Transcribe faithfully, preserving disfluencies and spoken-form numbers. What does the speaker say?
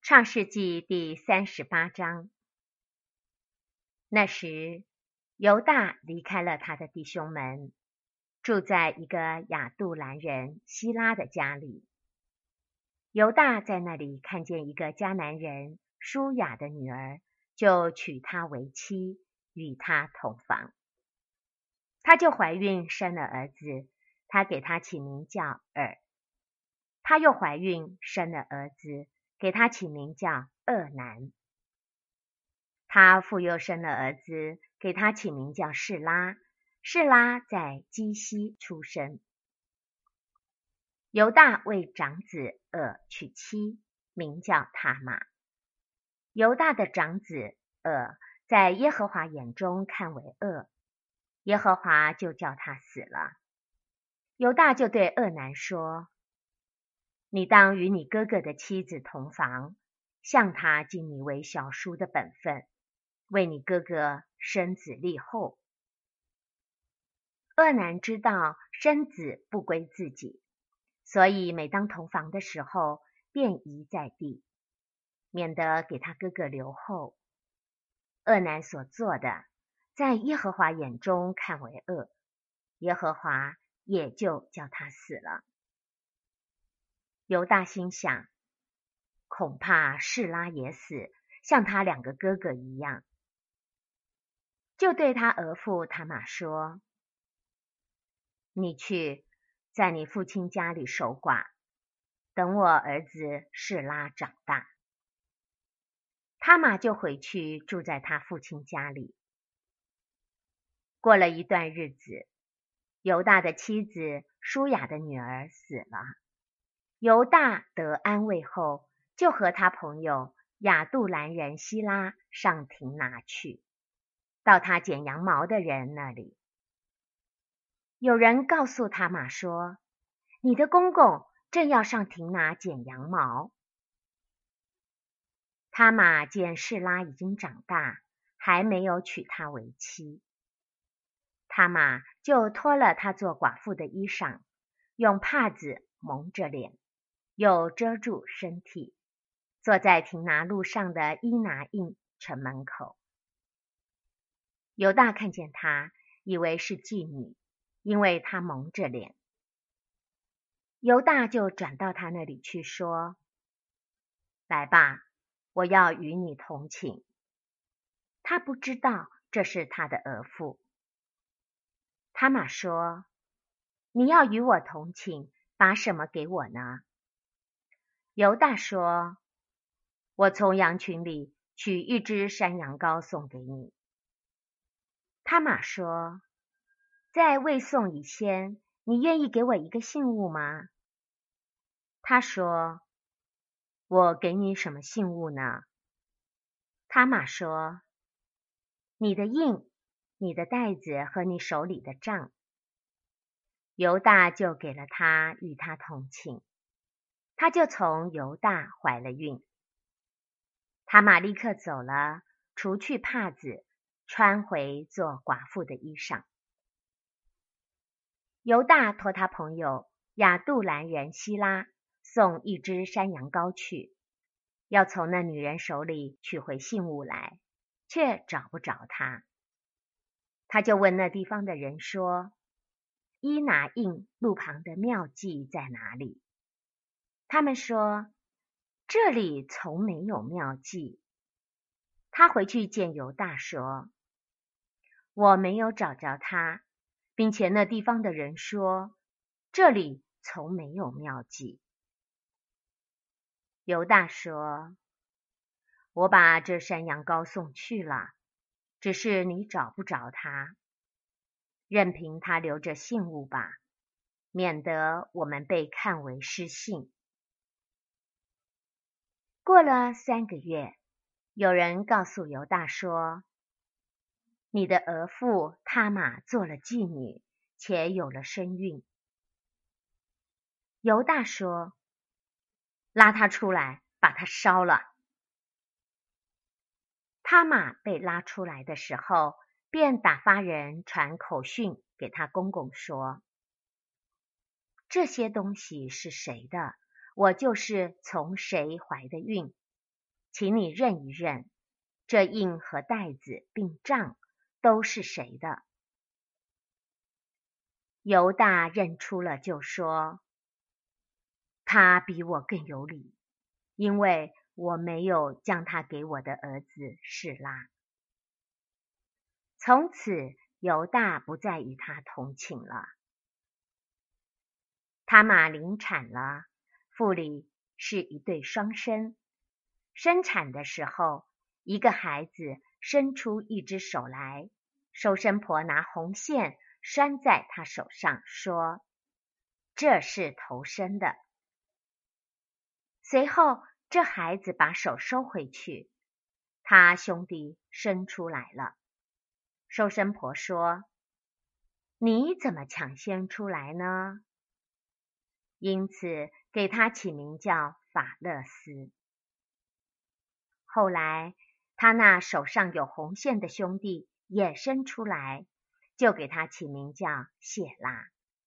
创世纪第三十八章。那时，犹大离开了他的弟兄们，住在一个亚杜兰人希拉的家里。犹大在那里看见一个迦南人舒雅的女儿，就娶她为妻，与她同房。她就怀孕生了儿子，他给他起名叫尔。她又怀孕生了儿子，给他起名叫厄南。他复又生了儿子，给他起名叫示拉。示拉在基西出生。犹大为长子尔娶妻，名叫他玛。犹大的长子尔在耶和华眼中看为恶，耶和华就叫他死了。犹大就对厄南说：你当与你哥哥的妻子同房，向他尽你为小叔的本分，为你哥哥生子立后。厄南知道生子不归自己，所以每当同房的时候，便移在地，免得给他哥哥留后。厄南所做的，在耶和华眼中看为恶，耶和华也就叫他死了。犹大心想，恐怕示拉也死，像他两个哥哥一样，就对他儿妇他玛说：你去，在你父亲家里守寡，等我儿子示拉长大。他玛就回去住在他父亲家里。过了一段日子，犹大的妻子舒雅的女儿死了。犹大得安慰后，就和他朋友亚杜兰人希拉上亭拿去，到他剪羊毛的人那里。有人告诉他玛说：你的公公正要上亭拿剪羊毛。他玛见示拉已经长大，还没有娶她为妻。他玛就脱了她做寡妇的衣裳，用帕子蒙着脸，又遮住身体，坐在亭拿路上的伊拿印城门口。犹大看见她，以为是妓女，因为她蒙着脸。犹大就转到她那里去说：来吧，我要与你同寝。他不知道这是他的儿妇。他玛说：你要与我同寝，把什么给我呢？犹大说：我从羊群里取一只山羊羔送给你。他玛说：在未送以先，你愿意给我一个信物吗？他说：我给你什么信物呢？他玛说：你的印，你的袋子和你手里的杖。犹大就给了他，与他同寝。他就从犹大怀了孕。他玛立刻走了，除去帕子，穿回做寡妇的衣裳。犹大托他朋友亚杜兰人希拉送一只山羊羔去，要从那女人手里取回信物来，却找不着他。他就问那地方的人说：伊拿印路旁的庙妓在哪里？他们说：这里从没有庙妓。他回去见犹大说：我没有找着他，并且那地方的人说：这里从没有庙妓。犹大说：我把这山羊羔送去了，只是你找不着他，任凭他留着信物吧，免得我们被看为失信。过了三个月，有人告诉犹大说：你的儿妇他玛做了妓女，且有了身孕。犹大说：拉他出来，把他烧了。他玛被拉出来的时候，便打发人传口讯给他公公说：这些东西是谁的？我就是从谁怀的孕， 请你认一认，这印和袋子并账都是谁的？”犹大认出了，就说：“他比我更有理，因为我没有将他给我的儿子示拉。”从此犹大不再与他同寝了。他玛临产了，腹里是一对双生。生产的时候，一个孩子伸出一只手来，收生婆拿红线拴在他手上，说：“这是头生的。”随后这孩子把手收回去，他兄弟生出来了。收生婆说：“你怎么抢先出来呢？”因此给他起名叫法勒斯。后来他那手上有红线的兄弟也生出来，就给他起名叫谢拉。